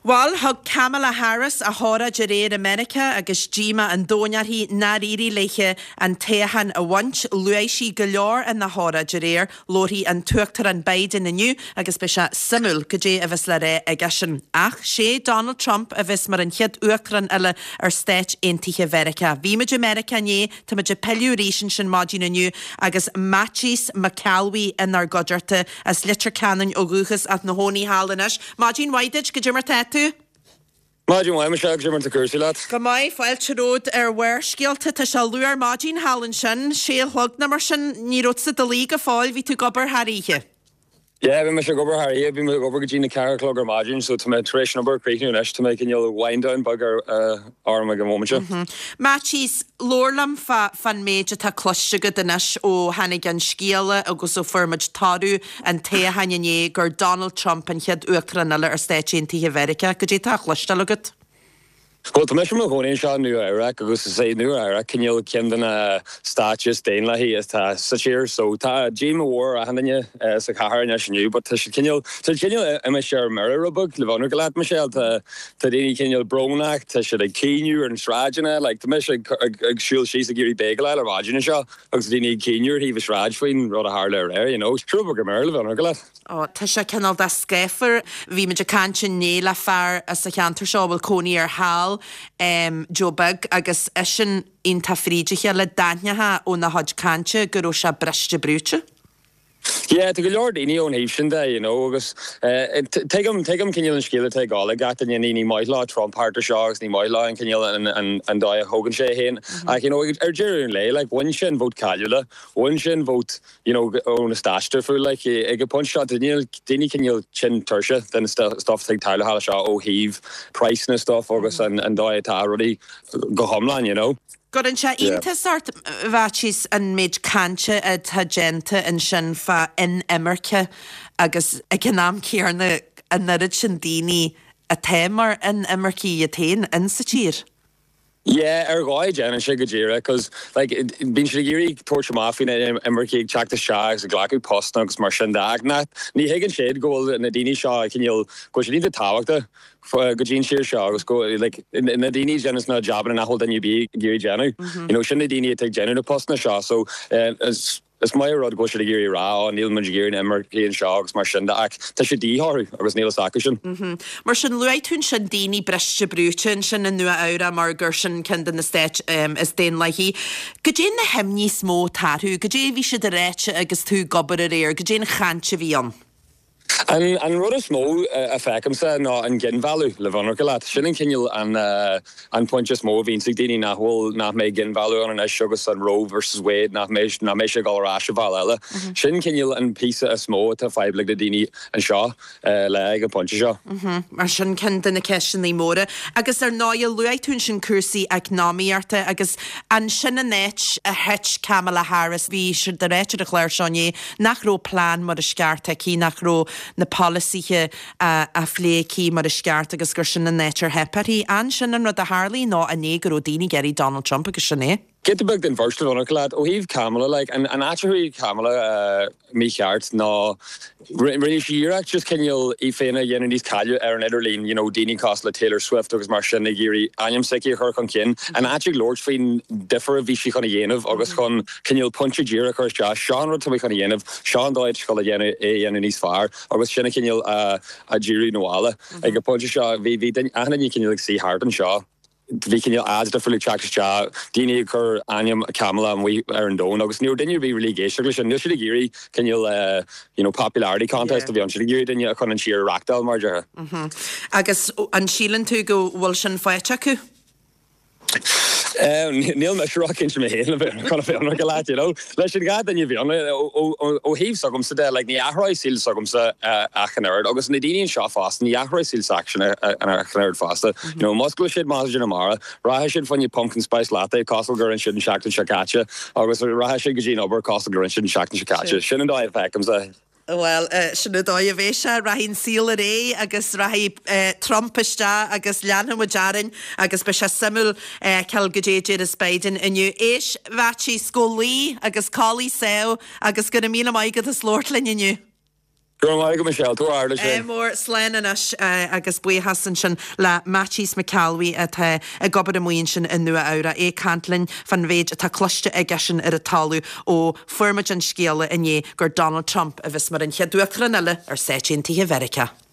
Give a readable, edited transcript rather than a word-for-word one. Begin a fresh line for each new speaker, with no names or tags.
Well, thug Kamala Harris a chora de réir America agus Gima an dónearthaí naríri leiche an téhan a want luéisi go leor an na chora de réir lórí an tuachtar an Biden aniu agus beise simul go dé a bheits le ré a gasin. Ach sé Donald Trump a bheits mar an chiad uachran eile ar stéit Aontaithe Mheiriceá. Bhí muid America né tá muid peiliú réisian sin mádín aniu agus Matchis McCalwy in ar godarte as litir canan ó gúchas at na hóní hálanas. Mádín Waidage go djimar tetu?
Máidín Waim se djimar te cursi lad.
Go mai fáilte ród ar bhhair scialta tá se luar Mádín hálan sin sé hlog na mar sin ní rótsa do lí go fáil ví tú gobar haríe.
Yeah, we must go over here. We must go over Gina Carroll Clogger Margin, so to make trace number creating an to make a wind down bugger arm like a moment.
Matchis Lorlam fan major ta cluster good anish o Hannigan Skila agus so firmage taru and te Hanyane gur Donald Trump and head uachranella or stage in Aontaithe Mheiriceá. Could you ta cluster look at?
Well, the mission of going in New Iraq, agus to say New Iraq, can you Camden status Dainla he is such here, so ta Jim War a handanya Sakahar Nation, but can you Emma share mirror book, Livonor Galat Michelle to Dini can you Bronak, to should a Kenu and Strajana, like the mission she's a Giri Bagel or Rajina Shaw, because Dini Kenu, he was Rajwin, Rhoda Harler area, you know, Truburg Merle Livonor Galat.
Oh, Tisha Kennel da Skeffer, vi me Jacanchin Nela far as a canter shaw will Coney or Hal, Joe Bug, agus Eshin in Tafrijicha le Danyaha on the Hodge Cancha, Gurosha Brashja Brucha.
Yeah, to go Lord Dini on Haitian Day, you know, because take him can you and Skilla take all like that and you need my law Trump Harter Sharks, ni my law and can you and die Hogan Shahin. Like you know, our jury lay like one shin vote Calula, one shin vote, you know, on a staster for like a punch shot Dini can you chin Tersha, then stuff like Tyler Hallashaw, O'Heave, Price and stuff, August and die already go homeland, you know.
Got in cha inta sort vachis and made cancha at hagenta and shin fa in America agus econom kierne and narid dini a temer in America yatain in sachir.
Yeah, guy Jen and Shigajira, because like being Shigiri torch Mafin and Emerky Chak the Shags, the Glaku Postnugs, Marshan Dagnat, Ni Hagen Shade goal and Nadini Shaw, can you go she need the Tawak for Gajin Shear Shaw, go like in Nadini Jen is not job and a whole then you be Giri Jenner. You know, shouldn't Nadini take Jenner to Postna Shaw, so as my rod go to Giri Ra, Neil Manjagiri and Emerky and Shags, Marshan Dak, Tashidi Hori, or was Neil Sakishan.
Marshan Luitun Shandini, Breshja Bruchin, Shan and Nua Aura, Margershan, Kend in the stage as Dane Lahi. Gajin the Hemni Smo Tattoo, Gajavi should the wretch against two gobber air, Gajin Hanchavion.
And rudder small effect sa no and getting value Livonor Galat Shinning Kinyal and point just more Vince Dini na whole not make getting value on an sugar sun Roe versus Wade not mesh all rash Valella Shinning Kinyal and piece of small to 5 like the Dini and Shaw leg a punch Shaw
Marshin Kent in the question the more agus er noya luaitun shin cursi economy arte agus and shin and netch a hitch Kamala Harris vi should the rete declare Shanye nachro plan mar skarte ki nachro na policy a fléki mar skart agus gur sin na nature hepari an sin an rud a Harley no a negro dini Gary Donald Trump agus sinné.
Get the book in first of all, glad. Oh, he've Kamala like and actually Kamala me heart no really she just can you ifena yennis Kalu Aaron Ederlin you know Dini Costla Taylor Swift agus Marsha Nigiri Anyam Seki her con kin and actually Lord Fein differ vishi con yenov August con can you punch a Jira course Josh Sean to me con yenov Sean Deutsch call yennis far August Shinna can you a Jiri Noala like a punch Shaw vi then and you can you like see hard and Shaw we can add the fully track job Dini Kerr Anyam Kamala and we Aaron Don August new then you be really gay and you should agree can you you know popularity contest of you should agree then you can cheer Rackdale marger
agus and Sheelan to go Wilson Fetchaku
Neil Meshrock into me kind of on like a lot, you know. Let's get then you've on oh heave sogum so there like the Ahroy seal sogum so Achanerd August Nadini and Shaw fast and the Ahroy seal section and Achanerd faster you know muscular shit Mazja Namara Raha should find you pumpkin spice latte Castle Gurren shouldn't shack and Shakacha August Raha should Gajin over Castle Gurren shouldn't shack and Shakacha shouldn't die effect comes
Well, sinna dói a bhéise rahín síl a ré agus rahí Trumpiste agus leanhan wajarin agus be se simul ceil go déidir is Biden iniu éis bhaití scólí agus cálí sao agus go na míle maigad a slórtlin iniu.
Go Michelle, tú ála sé.
Mór sléananas agus buhasan sin le Matchis McCalwy a gobar a muon sin in nua ára é cantlinn fan bhéid atá cloiste ige sin ar a talú ó formid an scéala inné gur Donald Trump a bheits mar an cheadúachran eile ar 17 America.